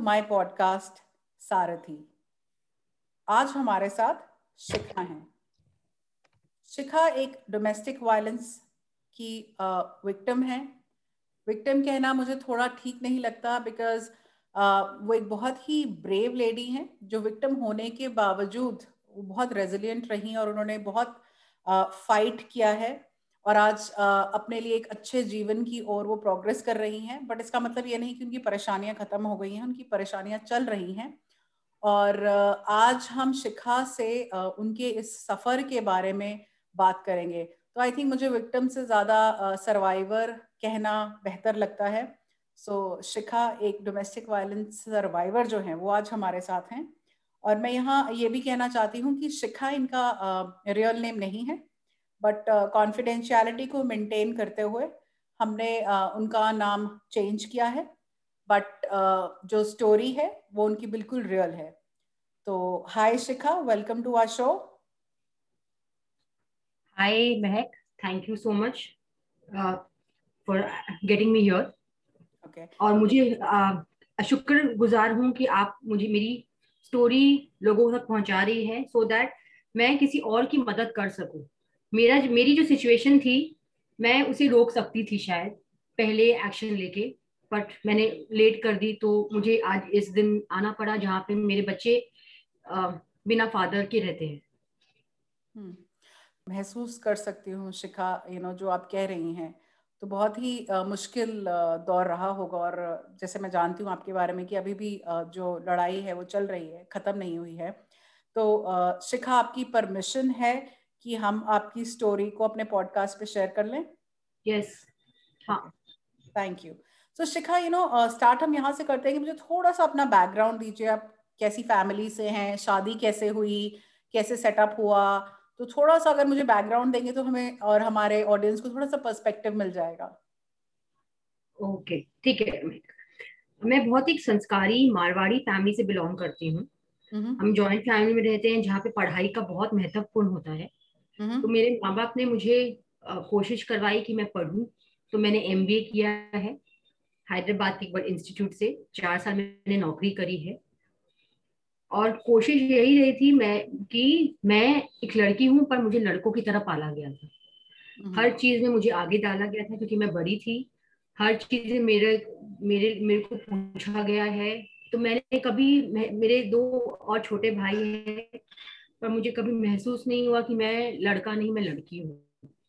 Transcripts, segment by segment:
My podcast सारथी। आज हमारे साथ शिखा हैं। शिखा एक डोमेस्टिक वायलेंस की विक्टिम है। विक्टिम कहना मुझे थोड़ा ठीक नहीं लगता बिकॉज वो एक बहुत ही ब्रेव लेडी हैं जो विक्टिम होने के बावजूद वो बहुत रेजिलिएंट रही और उन्होंने बहुत फाइट किया है और आज अपने लिए एक अच्छे जीवन की ओर वो प्रोग्रेस कर रही हैं। बट इसका मतलब ये नहीं कि उनकी परेशानियां खत्म हो गई हैं, उनकी परेशानियां चल रही हैं। और आज हम शिखा से उनके इस सफ़र के बारे में बात करेंगे। तो आई थिंक मुझे विक्टिम से ज़्यादा सर्वाइवर कहना बेहतर लगता है। सो शिखा एक डोमेस्टिक वायलेंस सर्वाइवर जो हैं वो आज हमारे साथ हैं। और मैं यहाँ ये भी कहना चाहती हूँ कि शिखा इनका रियल नेम नहीं है, बट कॉन्फिडेंशियलिटी को मेंटेन करते हुए हमने उनका नाम चेंज किया है। बट जो स्टोरी है वो उनकी बिल्कुल रियल है। तो hi Shikha, welcome to our show. Hi Mahak, thank you so much for getting me here. Okay. और मुझे शुक्रगुजार हूँ कि आप मुझे मेरी स्टोरी लोगों तक पहुंचा रही है सो दैट मैं किसी और की मदद कर सकूं। मेरी जो सिचुएशन थी मैं उसे रोक सकती थी शायद पहले एक्शन लेके, बट मैंने लेट कर दी तो मुझे आज इस दिन आना पड़ा जहाँ पे मेरे बच्चे बिना फादर के रहते हैं। महसूस कर सकती हूँ शिखा, जो आप कह रही हैं तो बहुत ही मुश्किल दौर रहा होगा। और जैसे मैं जानती हूँ आपके बारे में कि अभी भी जो लड़ाई है वो चल रही है, ख़त्म नहीं हुई है। तो शिखा, आपकी परमिशन है कि हम आपकी स्टोरी को अपने पॉडकास्ट पे शेयर कर लें? यस। हाँ। Thank you. So Shikha, start हम यहाँ से करते हैं कि मुझे थोड़ा सा अपना बैकग्राउंड दीजिए। आप कैसी फैमिली से हैं, शादी कैसे हुई, कैसे सेटअप हुआ? तो थोड़ा सा अगर मुझे बैकग्राउंड देंगे तो हमें और हमारे ऑडियंस को थोड़ा सा पर्सपेक्टिव मिल जाएगा। ओके, ठीक है। मैं बहुत एक संस्कारी मारवाड़ी फैमिली से बिलोंग करती हूँ। हम जॉइंट फैमिली में रहते हैं जहाँ पे पढ़ाई का बहुत महत्वपूर्ण होता है। तो मेरे माँ बाप ने मुझे कोशिश करवाई कि मैं पढ़ूं, तो मैंने एमबीए किया है हैदराबाद के इंस्टीट्यूट से। 4 साल मैंने नौकरी करी है और कोशिश यही रही थी मैं एक लड़की हूँ पर मुझे लड़कों की तरह पाला गया था। हर चीज में मुझे आगे डाला गया था क्योंकि मैं बड़ी थी। हर चीज में मेरे मेरे मेरे को पूछा गया है। तो मेरे 2 और छोटे भाई हैं पर मुझे कभी महसूस नहीं हुआ कि मैं लड़का नहीं, मैं लड़की हूँ।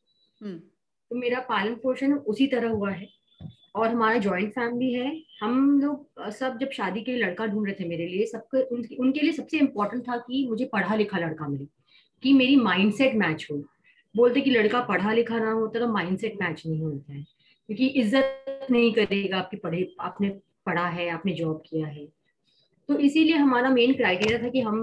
तो मेरा पालन पोषण उसी तरह हुआ है। और हमारा जॉइंट फैमिली है। हम लोग सब जब शादी के लिए लड़का ढूंढ रहे थे मेरे लिए, उनके लिए सबसे इम्पोर्टेंट था कि मुझे पढ़ा लिखा लड़का मिले, कि मेरी माइंडसेट मैच हो। बोलते कि लड़का पढ़ा लिखा ना होता तो माइंडसेट मैच नहीं होता है, क्योंकि इज्जत नहीं करेगा आपने पढ़ा है, आपने जॉब किया है। तो इसीलिए हमारा मेन क्राइटेरिया था कि हम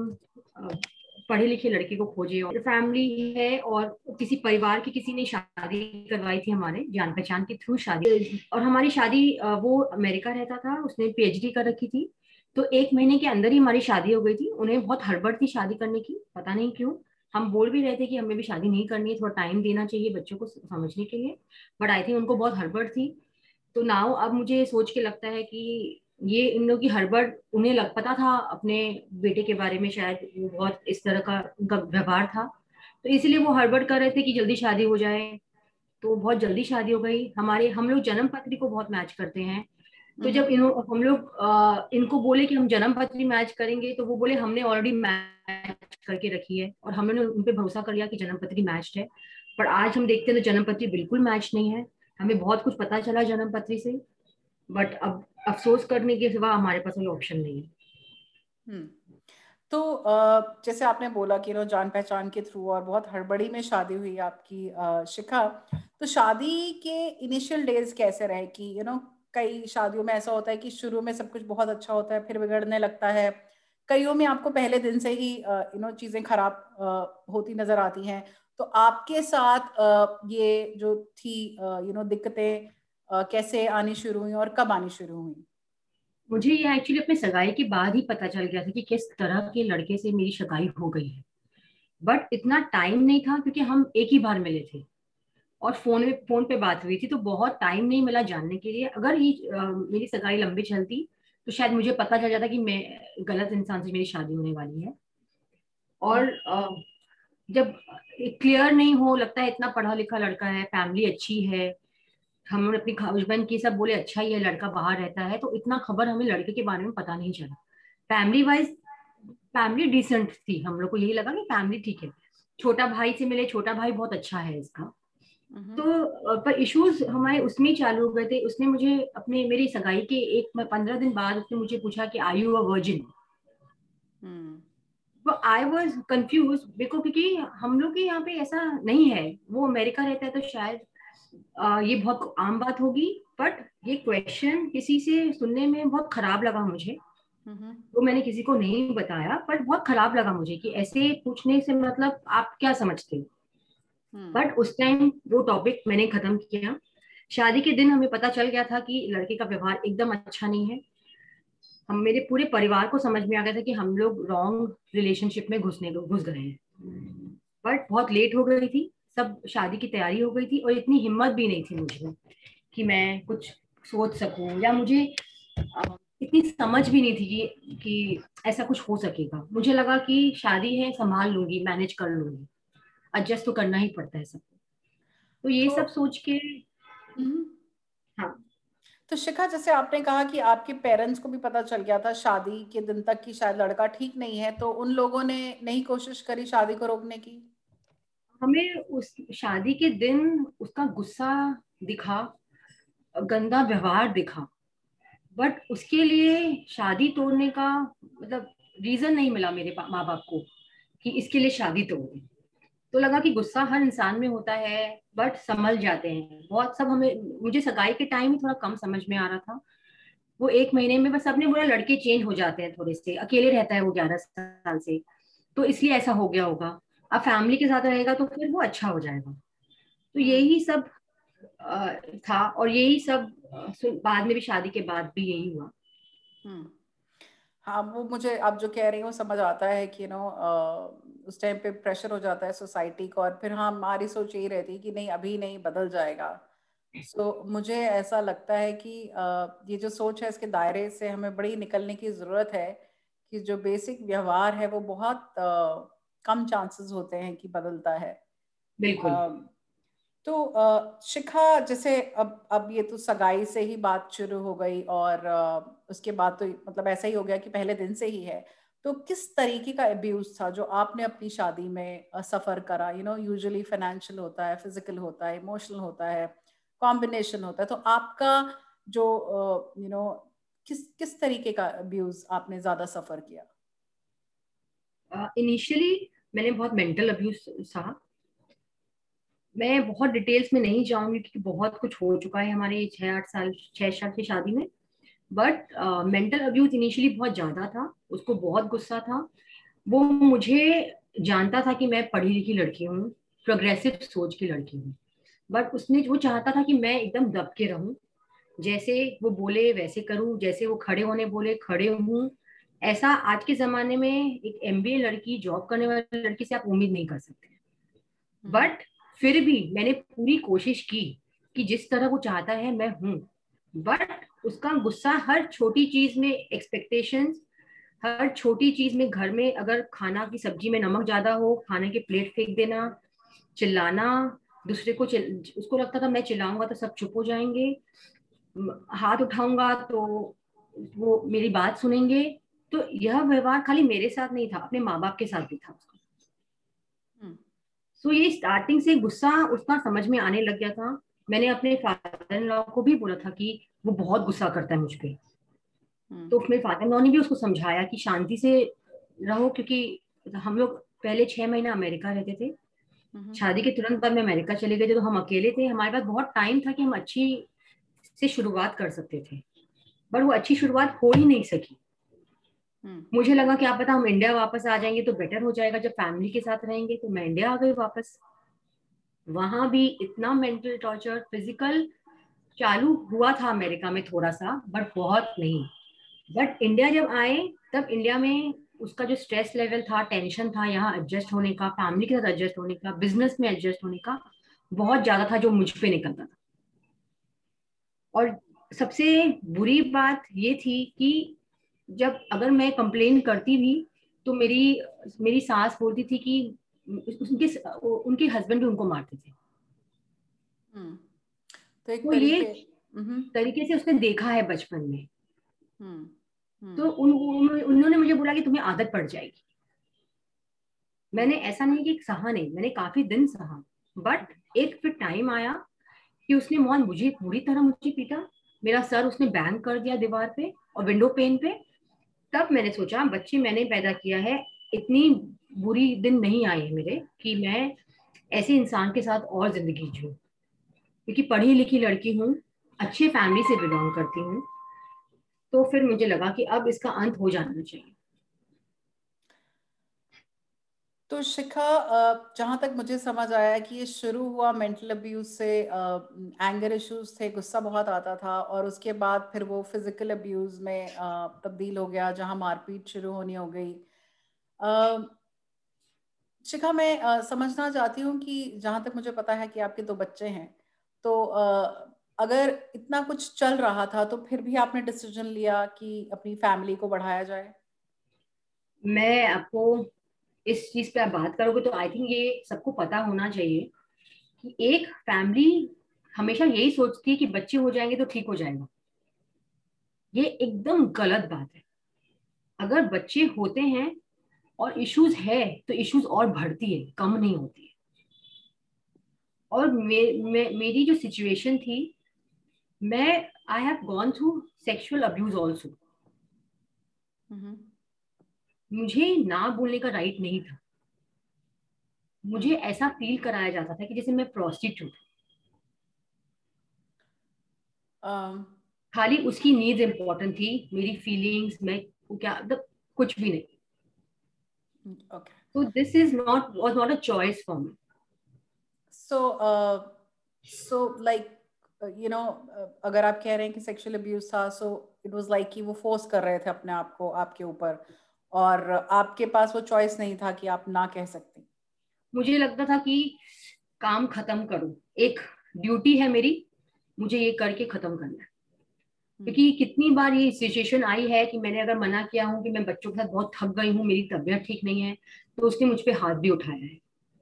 पढ़े लिखे लड़के को खोजे। और फैमिली है और किसी परिवार की किसी ने शादी करवाई थी, हमारे जान पहचान के थ्रू शादी। और हमारी शादी, वो अमेरिका रहता था, उसने पीएचडी कर रखी थी। तो 1 महीने के अंदर ही हमारी शादी हो गई थी। उन्हें बहुत हड़बड़ थी शादी करने की, पता नहीं क्यों। हम बोल भी रहे थे कि हमें भी शादी नहीं करनी है, थोड़ा टाइम देना चाहिए बच्चों को समझने के लिए, बट आई थिंक उनको बहुत हड़बड़ थी। तो नाउ अब मुझे सोच के लगता है कि ये इन लोगों की हड़बड़, उन्हें पता था अपने बेटे के बारे में, शायद वो बहुत इस तरह का उनका व्यवहार था, तो इसलिए वो हड़बड़ कर रहे थे कि जल्दी शादी हो जाए। तो बहुत जल्दी शादी हो गई। हम लोग जन्म पत्री को बहुत मैच करते हैं। तो जब हम लोग इनको बोले कि हम जन्म पत्री मैच करेंगे, तो वो बोले हमने ऑलरेडी मैच करके रखी है। और हमने उन पे भरोसा कर लिया कि जन्म पत्री मैच्ड है। पर आज हम देखते हैं तो जन्म पत्री बिल्कुल मैच नहीं है। हमें बहुत कुछ पता चला जन्म पत्री से, बट अब अफसोस करने के सिवा हमारे पास कोई ऑप्शन नहीं है। तो जैसे आपने बोला कि जान पहचान के थ्रू और बहुत हड़बड़ी में शादी हुई आपकी, शिखा। तो शादी के इनिशियल डेज कैसे रहे? कि कई शादियों में ऐसा होता है कि शुरू में सब कुछ बहुत अच्छा होता है, फिर बिगड़ने लगता है। कईयों में आपको पहले दिन से ही चीजें खराब होती नजर आती हैं। तो आपके साथ ये जो थी दिक्कतें कैसे आनी शुरू हुई और कब आनी शुरू हुई? मुझे ये एक्चुअली अपने सगाई के बाद ही पता चल गया था कि किस तरह के लड़के से मेरी सगाई हो गई है। बट इतना टाइम नहीं था क्योंकि हम एक ही बार मिले थे और फोन पे बात हुई थी, तो बहुत टाइम नहीं मिला जानने के लिए। अगर ये मेरी सगाई लंबी चलती तो शायद मुझे पता चल जाता कि मैं गलत इंसान से मेरी शादी होने वाली है। और जब क्लियर नहीं हो, लगता है इतना पढ़ा लिखा लड़का है, फैमिली अच्छी है, हमने अपनी हस्बैंड की सब बोले अच्छा ही है, लड़का बाहर रहता है, तो इतना खबर हमें लड़के के बारे में पता नहीं चला। फैमिली वाइज फैमिली डिसेंट थी, हम लोग को यही लगा कि फैमिली ठीक है। छोटा भाई से मिले, छोटा भाई बहुत अच्छा है इसका। तो पर इश्यूज हमारे उसमें ही चालू हो गए थे। उसने मुझे अपने मेरी सगाई के 15 दिन बाद उसने मुझे पूछा कि आर यू अ वर्जिन। तो आई वॉज कंफ्यूज बिकॉज, क्योंकि हम लोग के यहाँ पे ऐसा नहीं है, वो अमेरिका रहता है तो शायद ये बहुत आम बात होगी, बट ये क्वेश्चन किसी से सुनने में बहुत खराब लगा मुझे। तो मैंने किसी को नहीं बताया, बट बहुत खराब लगा मुझे कि ऐसे पूछने से मतलब आप क्या समझते हो। बट उस टाइम वो टॉपिक मैंने खत्म किया। शादी के दिन हमें पता चल गया था कि लड़के का व्यवहार एकदम अच्छा नहीं है। हम मेरे पूरे परिवार को समझ में आ गया था कि हम लोग रॉन्ग रिलेशनशिप में घुस गए हैं। बट बहुत लेट हो गई थी, सब शादी की तैयारी हो गई थी, और इतनी हिम्मत भी नहीं थी मुझे कि मैं कुछ सोच सकूं, या मुझे इतनी समझ भी नहीं थी कि ऐसा कुछ हो सकेगा। मुझे लगा कि शादी है, संभाल लूंगी, मैनेज कर लूंगी, एडजस्ट तो करना ही पड़ता है सबको। तो ये सब सोच के हाँ। तो शिखा, जैसे आपने कहा कि आपके पेरेंट्स को भी पता चल गया था शादी के दिन तक कि शायद लड़का ठीक नहीं है, तो उन लोगों ने नहीं कोशिश करी शादी को रोकने की? हमें उस शादी के दिन उसका गुस्सा दिखा, गंदा व्यवहार दिखा, बट उसके लिए शादी तोड़ने का मतलब रीजन नहीं मिला मेरे माँ बाप को कि इसके लिए शादी तोड़। तो लगा कि गुस्सा हर इंसान में होता है, बट समझ जाते हैं बहुत सब। हमें मुझे सगाई के टाइम ही थोड़ा कम समझ में आ रहा था। वो 1 महीने में बस सबने बोला लड़के चेंज हो जाते हैं, थोड़े से अकेले रहता है वो 11 साल से, तो इसलिए ऐसा हो गया होगा। अब फैमिली के साथ रहेगा तो फिर वो अच्छा हो जाएगा। तो यही सब था, और यही सब बाद में भी, शादी के बाद भी यही हुआ। हाँ, वो मुझे आप जो कह रही हो समझ आता है कि उस टाइम पे प्रेशर हो जाता है सोसाइटी को, और फिर हाँ हमारी सोच यही रहती है कि नहीं, अभी नहीं, बदल जाएगा। मुझे ऐसा लगता है कि ये जो सोच है इसके दायरे से हमें बड़ी निकलने की ज़रूरत है, कि जो बेसिक व्यवहार है वो बहुत कम चांसेस होते हैं कि बदलता है। बिल्कुल। तो शिखा, जैसे अब ये तो सगाई से ही बात शुरू हो गई, और उसके बाद तो मतलब ऐसा ही हो गया कि पहले दिन से ही है। तो किस तरीके का अब्यूज था जो आपने अपनी शादी में सफर करा? यूजुअली फाइनेंशियल होता है, फिजिकल होता है, इमोशनल होता है, कॉम्बिनेशन होता है। तो आपका जो किस किस तरीके का अब्यूज आपने ज्यादा सफर किया? इनिशियली मैंने बहुत मेंटल अब्यूज सहा। मैं बहुत डिटेल्स में नहीं जाऊंगी क्योंकि बहुत कुछ हो चुका है हमारे 6 साल की शादी में। बट मेंटल अब्यूज इनिशियली बहुत ज्यादा था, उसको बहुत गुस्सा था। वो मुझे जानता था कि मैं पढ़ी लिखी लड़की हूँ, प्रोग्रेसिव सोच की लड़की हूँ, बट उसने वो चाहता था कि मैं एकदम दब के रहूं, जैसे वो बोले वैसे करूं, जैसे वो खड़े होने बोले खड़े हूं। ऐसा आज के जमाने में एक एमबीए लड़की, जॉब करने वाली लड़की से आप उम्मीद नहीं कर सकते। बट फिर भी मैंने पूरी कोशिश की कि जिस तरह वो चाहता है मैं हूं। बट उसका गुस्सा हर छोटी चीज में, एक्सपेक्टेशंस, हर छोटी चीज में, घर में अगर खाना की सब्जी में नमक ज्यादा हो, खाने के प्लेट फेंक देना, चिल्लाना दूसरे को। उसको लगता था मैं चिल्लाऊंगा तो सब चुप हो जाएंगे, हाथ उठाऊंगा तो वो मेरी बात सुनेंगे। तो यह व्यवहार खाली मेरे साथ नहीं था, अपने माँ बाप के साथ भी था उसका। सो ये स्टार्टिंग से गुस्सा उसका समझ में आने लग गया था। मैंने अपने फादर इन लॉ को भी बोला था कि वो बहुत गुस्सा करता है मुझ पे। तो मेरे फादर इन लॉ ने भी उसको समझाया कि शांति से रहो, क्योंकि हम लोग पहले 6 महीना अमेरिका रहते थे। शादी के तुरंत बाद में अमेरिका चले गए थे, तो हम अकेले थे, हमारे पास बहुत टाइम था कि हम अच्छी से शुरुआत कर सकते थे, पर वो अच्छी शुरुआत हो ही नहीं सकी। मुझे लगा कि आप पता हम इंडिया वापस आ जाएंगे तो बेटर हो जाएगा, जब फैमिली के साथ रहेंगे। तो मैं इंडिया आ गई वापस। वहां भी इतना मेंटल टॉर्चर, फिजिकल चालू हुआ था अमेरिका में थोड़ा सा, बट बहुत नहीं। बट इंडिया जब आए, तब इंडिया में उसका जो स्ट्रेस लेवल था, टेंशन था, यहाँ एडजस्ट होने का, फैमिली के साथ एडजस्ट होने का, बिजनेस में एडजस्ट होने का, बहुत ज्यादा था जो मुझ पे निकलता था। और सबसे बुरी बात ये थी कि जब अगर मैं कंप्लेन करती भी तो मेरी मेरी सास बोलती थी कि उनके उनके हस्बैंड भी उनको मारते थे। तो एक तो ये तरीके। तरीके से उसने देखा है बचपन में। हम्म तो उन्होंने मुझे बोला कि तुम्हें आदत पड़ जाएगी। मैंने ऐसा नहीं कि सहा नहीं, मैंने काफी दिन सहा, बट एक फिर टाइम आया कि उसने मोहन मुझे पूरी तरह मुझे पीटा। मेरा सर उसने बैंग कर दिया दीवार पे और विंडो पेन पे। तब मैंने सोचा बच्चे मैंने पैदा किया है, इतनी बुरी दिन नहीं आए मेरे कि मैं ऐसे इंसान के साथ और जिंदगी जीऊं, क्योंकि पढ़ी लिखी लड़की हूँ, अच्छे फैमिली से बिलोंग करती हूँ। तो फिर मुझे लगा कि अब इसका अंत हो जाना चाहिए। तो शिखा, जहाँ तक मुझे समझ आया कि ये शुरू हुआ मेंटल अब्यूज से, एंगर इश्यूज थे, गुस्सा बहुत आता था, और उसके बाद फिर वो फिजिकल अब्यूज में तब्दील हो गया, जहाँ मारपीट शुरू होनी हो गई। शिखा, मैं समझना चाहती हूँ कि जहाँ तक मुझे पता है कि आपके 2 बच्चे हैं, तो अगर इतना कुछ चल रहा था तो फिर भी आपने डिसीजन लिया कि अपनी फैमिली को बढ़ाया जाए। मैं आपको इस चीज पे आप बात करोगे तो आई थिंक ये सबको पता होना चाहिए कि एक फैमिली हमेशा यही सोचती है कि बच्चे हो जाएंगे तो ठीक हो जाएगा। ये एकदम गलत बात है। अगर बच्चे होते हैं और इश्यूज है तो इश्यूज और बढ़ती है, कम नहीं होती है। और मेरी जो सिचुएशन थी, मैं I have gone through sexual abuse also. मुझे ना बोलने का राइट नहीं था। मुझे ऐसा फील कराया जाता था कि जैसे मैं प्रोस्टिट्यूट। खाली उसकी नीड्स इंपॉर्टेंट थी, मेरी फीलिंग्स मैं क्या मतलब कुछ भी नहीं। ओके। तो this is not was not a choice for me. So like, अगर आप कह रहे हैं कि सेक्सुअल अब्यूज था, सो इट वाज लाइक कि वो फोर्स कर रहे थे अपने आप को आपके ऊपर, और आपके पास वो चॉइस नहीं था कि आप ना कह सकती। मुझे लगता था कि काम खत्म करो, एक ड्यूटी है मेरी, मुझे ये करके खत्म करना है। क्योंकि कितनी बार ये सिचुएशन आई है कि मैंने अगर मना किया हूँ कि मैं बच्चों के साथ बहुत थक गई हूँ, मेरी तबीयत ठीक नहीं है, तो उसने मुझ पे हाथ भी उठाया है।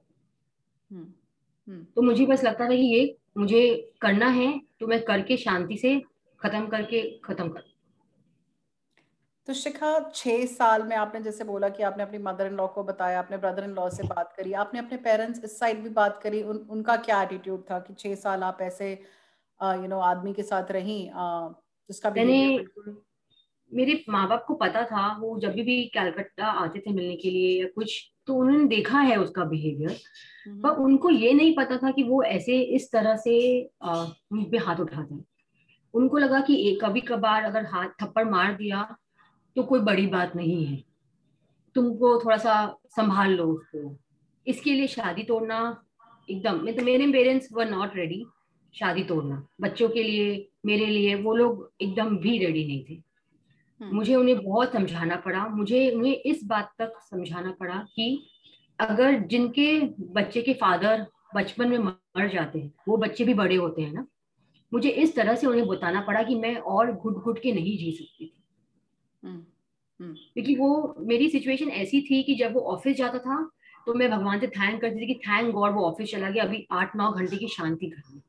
तो मुझे बस लगता था कि ये मुझे करना है तो मैं करके शांति से खत्म करके खत्म कर। तो शिखा, 6 साल में आपने जैसे बोला कि आपने अपनी मदर इन लॉ को बताया, अपने ब्रदर इन लॉ से बात करी, आपने अपने पेरेंट्स इस साइड भी बात करी, उनका क्या एटीट्यूड था कि 6 साल आप ऐसे आदमी के साथ रही, जिसका मैंने बिहेवियर बिल्कुल। मेरे माँ बाप को पता था, वो जब भी कलकत्ता आते थे मिलने के लिए या कुछ, तो उन्होंने देखा है उसका बिहेवियर। पर उनको ये नहीं पता था कि वो ऐसे इस तरह से मुझ पे हाथ उठाते हैं। उनको लगा कि एक कभी कभार अगर हाथ थप्पड़ मार दिया तो कोई बड़ी बात नहीं है, तुमको थोड़ा सा संभाल लो उसको। इसके लिए शादी तोड़ना एकदम, मैं तो मेरे पेरेंट्स वर नॉट रेडी। शादी तोड़ना बच्चों के लिए, मेरे लिए वो लोग एकदम भी रेडी नहीं थे। मुझे उन्हें बहुत समझाना पड़ा, मुझे उन्हें इस बात तक समझाना पड़ा कि अगर जिनके बच्चे के फादर बचपन में मर जाते हैं वो बच्चे भी बड़े होते हैं ना। मुझे इस तरह से उन्हें बताना पड़ा कि मैं और घुट घुट के नहीं जी सकती थी। क्योंकि वो मेरी सिचुएशन ऐसी थी कि जब वो ऑफिस जाता था तो मैं भगवान से थैंक करती थी कि थैंक गॉड वो ऑफिस चला गया, अभी 8-9 घंटे की शांति घर में।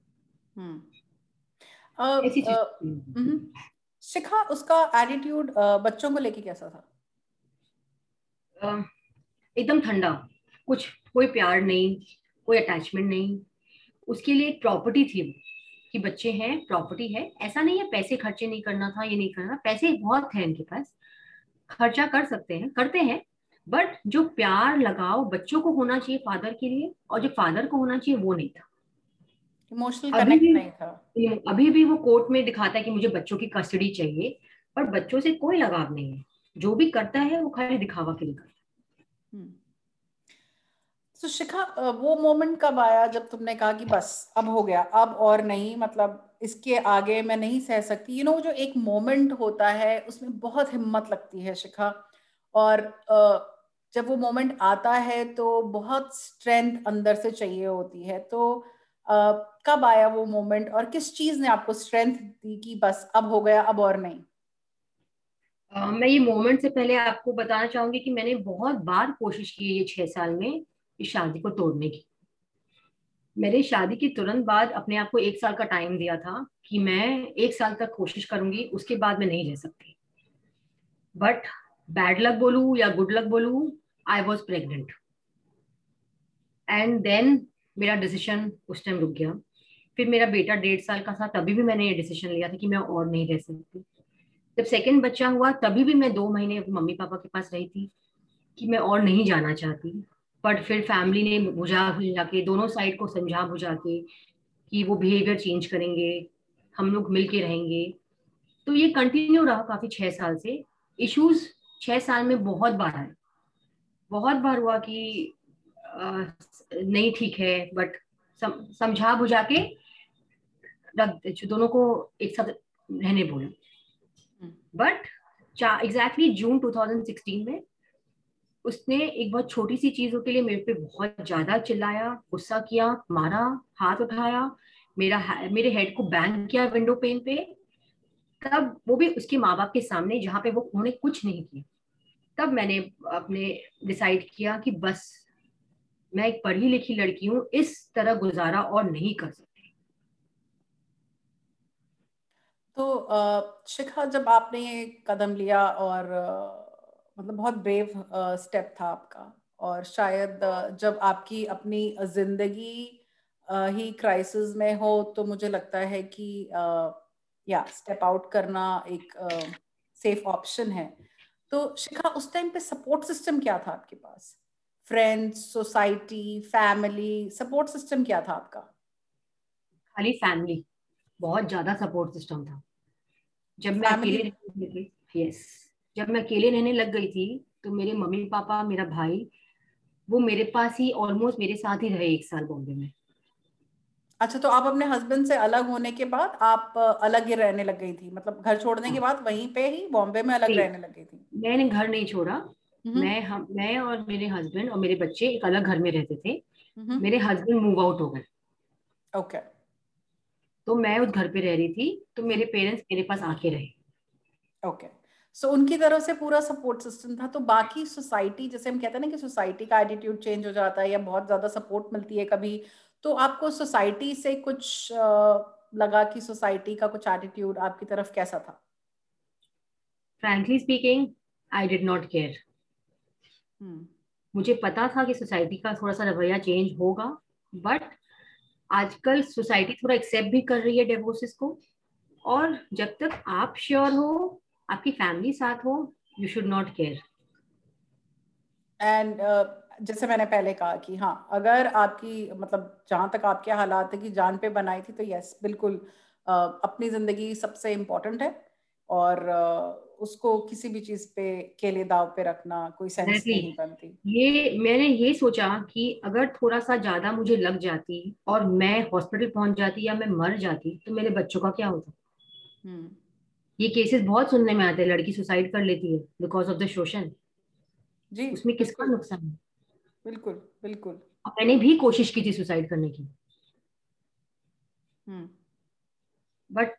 ऐसी सिचुएशन। शिखा, उसका एटीट्यूड बच्चों को लेके कैसा था? एकदम ठंडा, कुछ कोई प्यार नहीं, कोई अटैचमेंट नहीं। उसके लिए एक प्रॉपर्टी थी कि बच्चे हैं, प्रॉपर्टी है। ऐसा नहीं है पैसे खर्चे नहीं करना था, ये नहीं करना, पैसे बहुत है इनके पास, खर्चा कर सकते हैं, करते हैं। बट जो प्यार लगाव बच्चों को होना चाहिए फादर के लिए और जो फादर को होना चाहिए वो नहीं था। इमोशनल अभी कनेक्ट नहीं था। भी अभी भी वो कोर्ट में दिखाता है कि मुझे बच्चों की कस्टडी चाहिए, पर बच्चों से कोई लगाव नहीं है। जो भी करता है वो खाली दिखावा के लिए करता है। तो शिखा, वो मोमेंट कब आया जब तुमने कहा कि बस अब हो गया, अब और नहीं, मतलब इसके आगे मैं नहीं सह सकती? जो एक मोमेंट होता है उसमें बहुत हिम्मत लगती है शिखा, और जब वो मोमेंट आता है तो बहुत स्ट्रेंथ अंदर से चाहिए होती है। तो कब आया वो मोमेंट और किस चीज ने आपको स्ट्रेंथ दी कि बस अब हो गया, अब और नहीं? मैं ये मोमेंट से पहले आपको बताना चाहूंगी कि मैंने बहुत बार कोशिश की ये 6 साल में इस शादी को तोड़ने की। मेरे शादी के तुरंत बाद अपने आप को 1 साल का टाइम दिया था कि मैं 1 साल तक कोशिश करूंगी, उसके बाद मैं नहीं रह सकती। बट बैड लक बोलूं या गुड लक बोलूं, I was pregnant and then मेरा डिसीजन उस टाइम रुक गया। फिर मेरा बेटा 1.5 साल का था, तभी भी मैंने ये डिसीजन लिया था कि मैं और नहीं रह सकती। जब सेकंड बच्चा हुआ तभी भी मैं 2 महीने मम्मी पापा के पास रही थी कि मैं और नहीं जाना चाहती। बट फिर फैमिली ने बुझा बुझा के, दोनों साइड को समझा बुझा के कि वो बिहेवियर चेंज करेंगे, हम लोग मिल के रहेंगे। तो ये कंटिन्यू रहा काफी 6 साल से। इश्यूज 6 साल में बहुत बार आए, बहुत बार हुआ कि नहीं ठीक है, बट समझा बुझा के दोनों को एक साथ रहने बोला। बट एग्जैक्टली जून 2016 में उसने एक बहुत छोटी सी चीजों के लिए मेरे पे बहुत ज्यादा चिल्लाया, गुस्सा किया, मारा, हाथ उठाया, मेरे हेड को बैंग किया विंडो पेन पे। तब वो भी उसके माँ बाप के सामने, जहाँ पे वो उन्होंने कुछ नहीं किया। तब मैंने अपने डिसाइड किया कि बस, मैं एक पढ़ी लिखी लड़की हूँ, इस तरह गुजारा और नहीं कर सकती। तो शिखा, जब आपने ये कदम लिया और मतलब बहुत ब्रेव स्टेप था आपका, और शायद जब आपकी अपनी जिंदगी ही क्राइसिस में हो तो मुझे लगता है कि या स्टेप आउट करना एक सेफ ऑप्शन है। तो शिखा, उस टाइम पे सपोर्ट सिस्टम क्या था आपके पास? Friends, society, family, support system क्या था आपका? खाली फैमिली, बहुत ज्यादा सपोर्ट सिस्टम था। जब मैं अकेले फैमिली। रहने लगी, यस, जब मैं अकेले रहने लग गई थी तो मेरे मम्मी पापा, मेरा भाई, वो मेरे पास ही ऑलमोस्ट मेरे साथ ही रहे 1 साल बॉम्बे में। अच्छा, तो आप अपने हस्बैंड से अलग होने के बाद आप अलग ही रहने लग गई थी, मतलब घर छोड़ने के हाँ, बाद वहीं पे ही बॉम्बे में अलग नहीं, रहने लग गई थी? मैंने घर नहीं छोड़ा। हम्म। मैं और मेरे हस्बैंड और मेरे बच्चे एक अलग घर में रहते थे। हम्म। मेरे हस्बैंड मूव आउट हो गए, ओके। तो मैं उस घर पे रह रही थी, तो मेरे पेरेंट्स मेरे पास आके रहे। ओके। सो उनकी तरफ से पूरा सपोर्ट सिस्टम था। तो बाकी सोसाइटी, जैसे हम कहते हैं ना कि सोसाइटी का एटीट्यूड चेंज हो जाता है या बहुत ज्यादा सपोर्ट मिलती है कभी, तो आपको सोसाइटी से कुछ लगा कि सोसाइटी का कुछ एटीट्यूड आपकी तरफ कैसा था? Frankly speaking, I did not care. Hmm. मुझे पता था कि सोसाइटी का थोड़ा सा रवैया चेंज होगा, बट आजकल सोसाइटी थोड़ा एक्सेप्ट भी कर रही है डिवोर्सेस को। और जब तक आप श्योर हो, आपकी फैमिली साथ हो, you should not care. And जैसे मैंने पहले कहा कि हाँ, अगर आपकी मतलब जहां तक आपके हालात है कि जान पे बनाई थी, तो यस बिल्कुल, अपनी जिंदगी सबसे इम्पोर्टेंट है। और उसको किसी भी चीज पे के लिए दाव पे रखना कोई सेंस एग्जैक्टली, नहीं बनती। ये मैंने ये सोचा कि अगर थोड़ा सा ज्यादा मुझे लग जाती और मैं हॉस्पिटल पहुंच जाती या मैं मर जाती, तो मेरे बच्चों का क्या होता। हम्म। ये केसेस बहुत सुनने में आते हैं, लड़की सुसाइड कर लेती है बिकॉज ऑफ द शोषण। जी। उसमें किसका बिल्कुल। नुकसान है। बिल्कुल। बिल्कुल। और मैंने भी कोशिश की थी सुसाइड करने की, hmm. But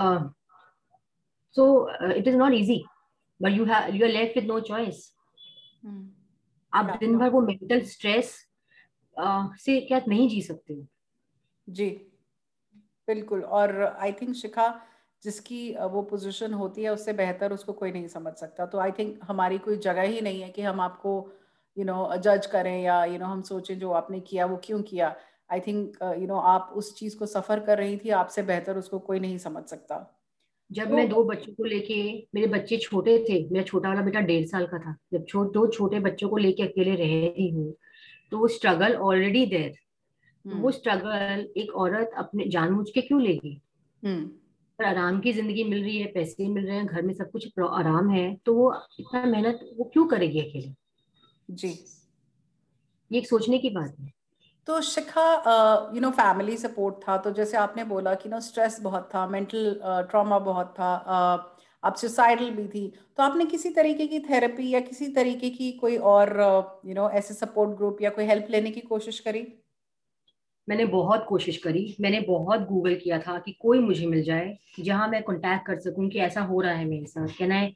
so it is not easy. But you are left with no choice. Hmm. आप या दिन नो। भर वो मेंटल स्ट्रेस से क्या नहीं जी सकते हो। जी। बिल्कुल। और आई थिंक शिखा, जिसकी वो पोजीशन होती है उससे बेहतर उसको कोई नहीं समझ सकता। तो आई थिंक हमारी कोई जगह ही नहीं है कि हम आपको जज करें या हम सोचें जो आपने किया वो क्यों किया। आई थिंक आप उस चीज को सफर कर रही थी, आपसे बेहतर उसको कोई नहीं समझ सकता। जब तो मैं 2 बच्चों को लेके, मेरे बच्चे छोटे थे, मेरा छोटा वाला बेटा 1.5 साल का था, जब दो छोटे बच्चों को लेके अकेले रह रही हूँ, तो वो स्ट्रगल ऑलरेडी देयर। तो वो हम्म। स्ट्रगल एक औरत अपने जानबूझ के क्यों लेगी। हम्म। पर आराम की जिंदगी मिल रही है, पैसे मिल रहे हैं, घर में सब कुछ आराम है, तो वो इतना मेहनत वो क्यों करेगी अकेले। जी। ये एक सोचने की बात है। तो शिखा, फैमिली सपोर्ट था, तो जैसे आपने बोला कि स्ट्रेस बहुत था, मेंटल ट्रॉमा बहुत था, आप सुसाइडल भी थी, तो आपने किसी तरीके की थेरेपी या किसी तरीके की कोई और ऐसे सपोर्ट ग्रुप या कोई हेल्प लेने की कोशिश करी? मैंने बहुत कोशिश करी, मैंने बहुत गूगल किया था कि कोई मुझे मिल जाए जहां मैं कांटेक्ट कर सकूं कि ऐसा हो रहा है मेरे साथ, कैन आई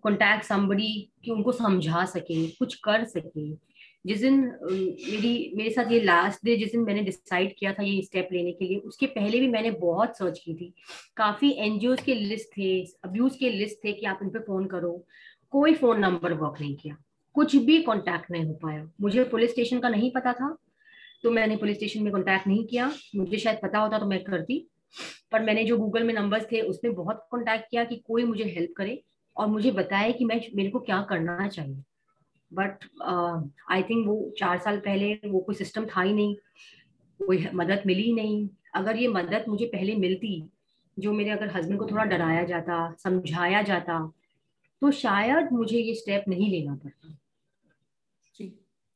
कॉन्टैक्ट समबडी कि उनको समझा सके, कुछ कर सके। जिस दिन मेरे साथ ये लास्ट डे, जिस दिन मैंने डिसाइड किया था ये स्टेप लेने के लिए, उसके पहले भी मैंने बहुत सर्च की थी। काफी एनजीओ के लिस्ट थे, अब्यूज के लिस्ट थे कि आप इन पे फोन करो। कोई फोन नंबर वर्क नहीं किया, कुछ भी कांटेक्ट नहीं हो पाया। मुझे पुलिस स्टेशन का नहीं पता था, तो मैंने पुलिस स्टेशन में कांटेक्ट नहीं किया। मुझे शायद पता होता तो मैं करती, पर मैंने जो गूगल में नंबर्स थे उसमें बहुत कांटेक्ट किया कि कोई मुझे हेल्प करे और मुझे बताए कि मेरे को क्या करना चाहिए। बट आई थिंक वो 4 साल पहले वो कोई सिस्टम था ही नहीं, कोई मदद मिली ही नहीं। अगर ये मदद मुझे पहले मिलती, जो मेरे अगर हस्बैंड को थोड़ा डराया जाता, समझाया जाता, तो शायद मुझे ये स्टेप नहीं लेना पड़ता। जी,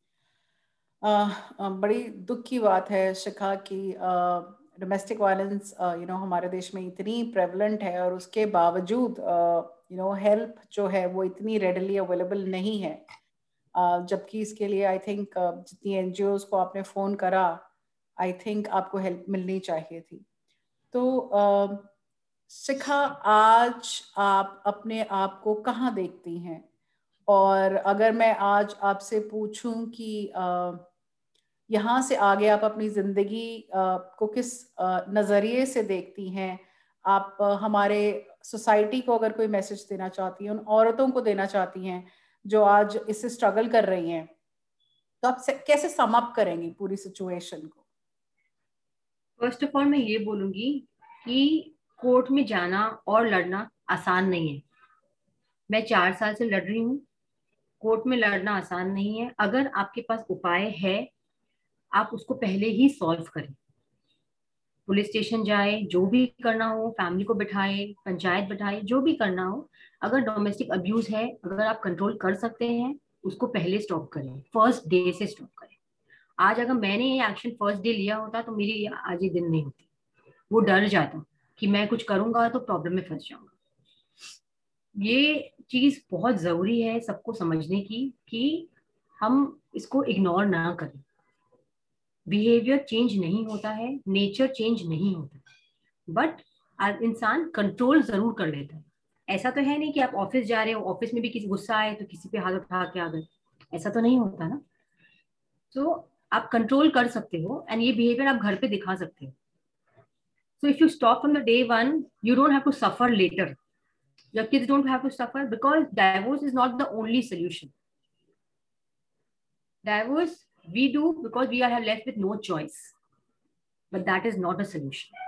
बड़ी दुख की बात है शिखा की डोमेस्टिक वायलेंस हमारे देश में इतनी प्रेवलेंट है और उसके बावजूद हेल्प जो है वो इतनी रेडली अवेलेबल नहीं है। जबकि इसके लिए आई थिंक जितनी एनजीओज को आपने फ़ोन करा, आई थिंक आपको हेल्प मिलनी चाहिए थी। तो शिखा, आज आप अपने आप को कहाँ देखती हैं? और अगर मैं आज आपसे पूछूं कि यहाँ से आगे आप अपनी ज़िंदगी को किस नज़रिए से देखती हैं? आप हमारे सोसाइटी को अगर कोई मैसेज देना चाहती हैं, उन औरतों को देना चाहती हैं जो आज इससे स्ट्रगल कर रही हैं, तो आप कैसे सम अप करेंगी पूरी सिचुएशन को? फर्स्ट ऑफ ऑल मैं ये बोलूंगी कि कोर्ट में जाना और लड़ना आसान नहीं है। मैं 4 साल से लड़ रही हूँ। कोर्ट में लड़ना आसान नहीं है। अगर आपके पास उपाय है, आप उसको पहले ही सॉल्व करें। पुलिस स्टेशन जाए, जो भी करना हो, फैमिली को बिठाए, पंचायत बिठाए, जो भी करना हो। अगर डोमेस्टिक अब्यूज है, अगर आप कंट्रोल कर सकते हैं, उसको पहले स्टॉप करें, फर्स्ट डे से स्टॉप करें। आज अगर मैंने ये एक्शन फर्स्ट डे लिया होता तो मेरी आज ये दिन नहीं होती। वो डर जाता कि मैं कुछ करूंगा तो प्रॉब्लम में फंस जाऊंगा। ये चीज बहुत जरूरी है सबको समझने की कि हम इसको इग्नोर ना करें। बिहेवियर चेंज नहीं होता है, नेचर चेंज नहीं होता, बट इंसान कंट्रोल जरूर कर लेता है। ऐसा तो है नहीं कि आप ऑफिस जा रहे हो, ऑफिस में भी किसी गुस्सा आए तो किसी पे हाथ उठा के आ गए, ऐसा तो नहीं होता ना। तो आप कंट्रोल कर सकते हो एंड ये बिहेवियर आप घर पे दिखा सकते हो। So if you stop from the day one, you don't have to suffer later. Your kids don't have to suffer because divorce is not the only solution. Divorce we do because we are left with no choice, but that is not a solution.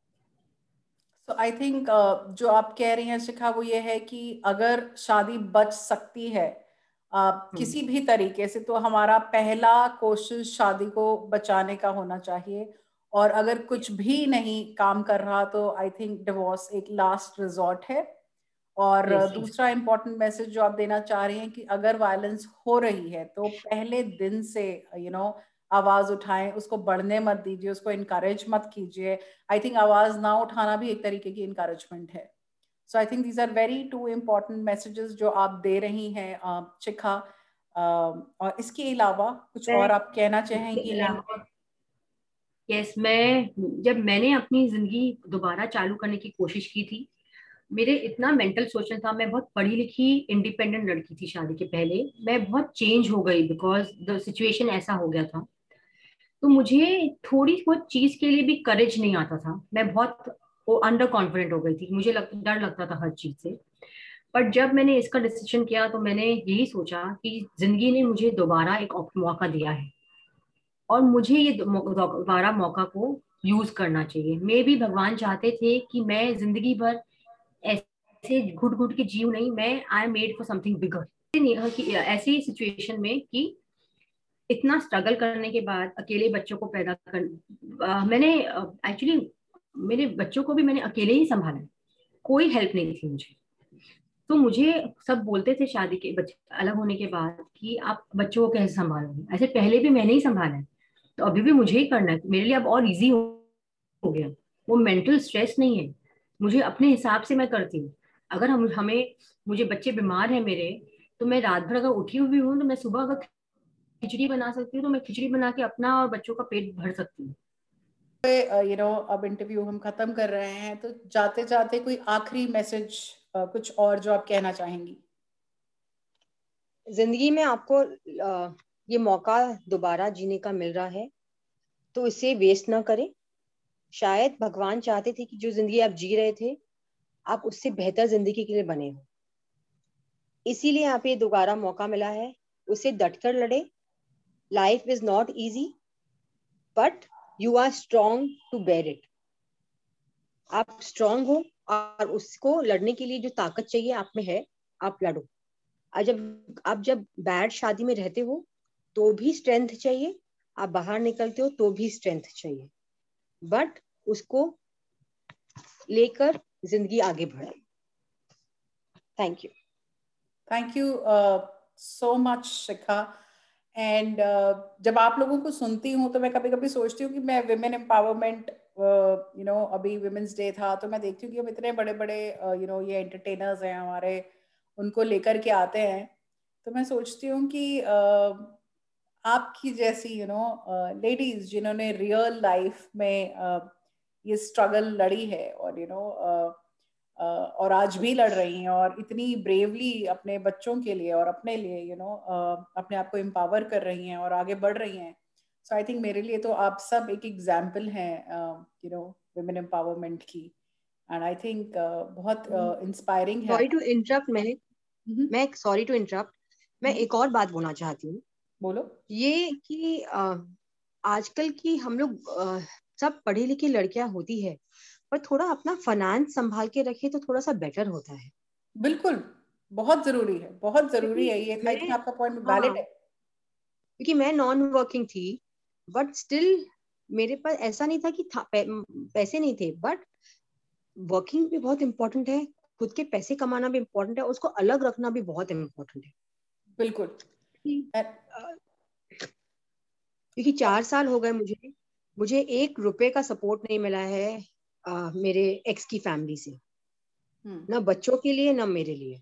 So I think जो आप कह रही हैं शिखा, वो ये है कि अगर शादी बच सकती है किसी भी तरीके से, तो हमारा पहला कोशिश शादी को बचाने का होना चाहिए। और अगर कुछ भी नहीं काम कर रहा तो आई थिंक डिवोर्स एक लास्ट रिजॉर्ट है। और Yes. दूसरा इम्पोर्टेंट मैसेज जो आप देना चाह रही हैं कि अगर वायलेंस हो रही है तो पहले दिन से आवाज उठाएं, उसको बढ़ने मत दीजिए, उसको इनकरेज मत कीजिए। आई थिंक आवाज ना उठाना भी एक तरीके की इनकरेजमेंट है। So I think these are very two important messages जो आप दे रही हैं शिखा। और इसके अलावा कुछ और आप कहना चाहेंगी? यस, जब मैंने अपनी जिंदगी दोबारा चालू करने की कोशिश की थी, मेरे इतना मेंटल सोचना था। मैं बहुत पढ़ी लिखी इंडिपेंडेंट लड़की थी शादी के पहले। मैं बहुत चेंज हो गई बिकॉज द सिचुएशन ऐसा हो गया था। तो मुझे थोड़ी बहुत चीज के लिए भी करेज नहीं आता था। मैं बहुत वो अंडर कॉन्फिडेंट हो गई थी, मुझे डर लगता था हर चीज से। पर जब मैंने इसका डिसीजन किया तो मैंने यही सोचा कि जिंदगी ने मुझे दोबारा एक मौका दिया है और मुझे ये दोबारा मौका को यूज करना चाहिए। मे भी भगवान चाहते थे कि मैं जिंदगी भर ऐसे घुट घुट के जीव नहीं, मैं I am made for something bigger. ऐसी सिचुएशन में कि इतना स्ट्रगल करने के बाद अकेले बच्चों को पैदा कर मैंने एक्चुअली मेरे बच्चों को भी मैंने अकेले ही संभाला, कोई हेल्प नहीं थी मुझे। तो मुझे सब बोलते थे शादी के बच्चे अलग होने के बाद कि आप बच्चों को कैसे संभालोगे, ऐसे पहले भी मैंने ही संभाला है तो अभी भी मुझे ही करना है। मेरे लिए अब और इजी हो गया, वो मेंटल स्ट्रेस नहीं है, मुझे अपने हिसाब से मैं करती हूँ। अगर मुझे बच्चे बीमार है मेरे, तो मैं रात भर अगर उठी हुई हूँ तो मैं सुबह अगर खिचड़ी बना सकती हूँ तो मैं खिचड़ी बना के अपना और बच्चों का पेट भर सकती हूँ। अब इंटरव्यू हम खत्म कर रहे हैं, तो जाते जाते कोई आखिरी मैसेज कुछ और जो आप कहना चाहेंगी? जिंदगी में आपको ये मौका दोबारा जीने का मिल रहा है, तो इसे वेस्ट ना करें। शायद भगवान चाहते थे कि जो जिंदगी आप जी रहे थे, आप उससे बेहतर जिंदगी के लिए बने हो, इसीलिए आप ये दोबारा मौका मिला है। उसे डटकर लड़े। Life is not easy, but you are strong to bear it. आप स्ट्रॉन्ग हो, और उसको लड़ने के लिए जो ताकत चाहिए आप में है, आप लड़ो। जब बैड शादी में रहते हो तो भी स्ट्रेंथ चाहिए, आप बाहर निकलते हो तो भी स्ट्रेंथ चाहिए, बट उसको लेकर जिंदगी आगे बढ़ाए। Thank you so much Shikha. And जब आप लोगों को सुनती हूँ तो मैं कभी कभी सोचती हूँ कि मैं विमेन एम्पावरमेंट, अभी विमेंस डे था तो मैं देखती हूँ कि हम इतने बड़े बड़े ये एंटरटेनर्स हैं हमारे, उनको लेकर के आते हैं। तो मैं सोचती हूँ कि आपकी जैसी लेडीज जिन्होंने रियल लाइफ में ये स्ट्रगल लड़ी है और और आज भी लड़ रही हैं और इतनी ब्रेवली अपने बच्चों के लिए और अपने लिए अपने आप को एम्पावर कर रही हैं और आगे बढ़ रही हैं। सो आई थिंक मेरे लिए तो आप सब एक एग्जाम्पल हैं वुमेन एम्पावरमेंट की। एंड आई थिंक बहुत इंस्पायरिंग है। Sorry to interrupt. मैं एक और बात बोलना चाहती हूँ। बोलो। ये कि आजकल की हम लोग सब पढ़ी लिखी लड़कियां होती है, पर थोड़ा अपना फाइनेंस संभाल के रखे तो थोड़ा सा बेटर होता है। बिल्कुल, बहुत जरूरी है, बहुत जरूरी है ये। आई थिंक आपका पॉइंट वैलिड है। क्योंकि मैं नॉन वर्किंग थी, बट स्टिल मेरे पास ऐसा नहीं था कि पैसे नहीं थे, बट वर्किंग भी बहुत इम्पोर्टेंट है, खुद के पैसे कमाना भी इम्पोर्टेंट है, उसको अलग रखना भी बहुत इम्पोर्टेंट है। बिल्कुल। क्योंकि 4 साल हो गए मुझे 1 रुपए का सपोर्ट नहीं मिला है मेरे एक्स की फैमिली से, ना बच्चों के लिए ना मेरे लिए।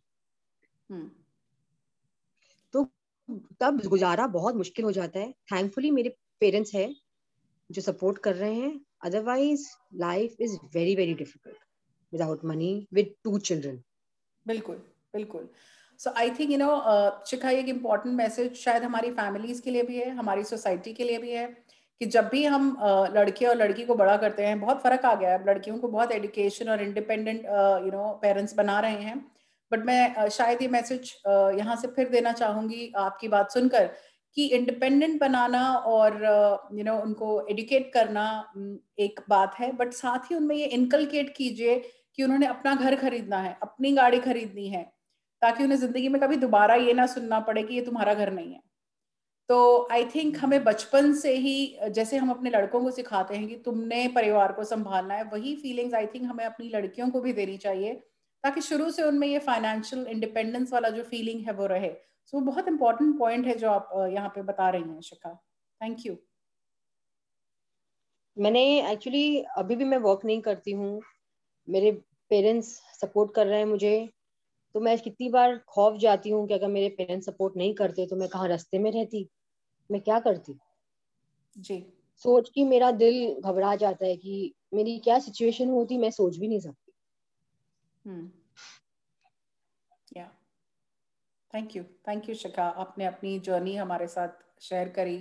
तो तब गुजारा बहुत मुश्किल हो जाता है। थैंकफुली मेरे पेरेंट्स हैं जो सपोर्ट कर रहे हैं, otherwise life is very very difficult without money with 2 children. बिल्कुल बिल्कुल। सो आई थिंक शिखा, एक इम्पॉर्टेंट मैसेज शायद हमारी फैमिलीज के लिए भी है, हमारी सोसाइटी के लिए भी है, कि जब भी हम लड़के और लड़की को बड़ा करते हैं, बहुत फर्क आ गया है, लड़कियों को बहुत एजुकेशन और इंडिपेंडेंट पेरेंट्स बना रहे हैं। बट मैं शायद ये मैसेज यहाँ से फिर देना चाहूंगी आपकी बात सुनकर, कि इंडिपेंडेंट बनाना और उनको एडुकेट करना एक बात है, बट साथ ही उनमें ये इनकलकेट कीजिए कि उन्होंने अपना घर खरीदना है, अपनी गाड़ी खरीदनी है, ताकि उन्हें जिंदगी में कभी दोबारा ये ना सुनना पड़े कि ये तुम्हारा घर नहीं है। तो आई थिंक हमें बचपन से ही, जैसे हम अपने लड़कों को सिखाते हैं कि तुमने परिवार को संभालना है, वही फीलिंग्स आई थिंक हमें अपनी लड़कियों को भी देनी चाहिए, ताकि शुरू से उनमें ये फाइनेंशियल इंडिपेंडेंस वाला जो फीलिंग है वो रहे। सो वो बहुत इंपॉर्टेंट पॉइंट है जो आप यहाँ पे बता रही हैं शिखा। Thank you. मैंने एक्चुअली अभी भी मैं वर्क नहीं करती हूँ, मेरे पेरेंट्स सपोर्ट कर रहे हैं मुझे। तो मैं कितनी बार खौफ जाती हूँ कि अगर मेरे पेरेंट्स सपोर्ट नहीं करते तो मैं कहाँ रास्ते में रहती, मैं क्या करती। जी। सोच के मेरा दिल घबरा जाता है कि मेरी क्या सिचुएशन होती, मैं सोच भी नहीं सकती। या थैंक यू शिखा, आपने अपनी जर्नी हमारे साथ शेयर करी,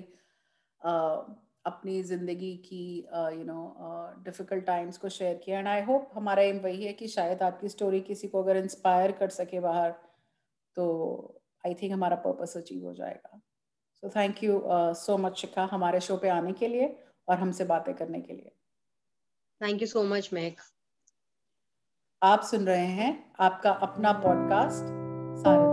अपनी ज़िंदगी की डिफ़िकल्ट टाइम्स को शेयर किया। एंड आई होप हमारा एम वही है कि शायद आपकी स्टोरी किसी को अगर इंस्पायर कर सके बाहर, तो आई थिंक हमारा पर्पस अचीव हो जाएगा। So thank you so much Shikha, हमारे शो पे आने के लिए और हमसे बातें करने के लिए। थैंक यू सो मच महक। आप सुन रहे हैं आपका अपना पॉडकास्ट सारथी।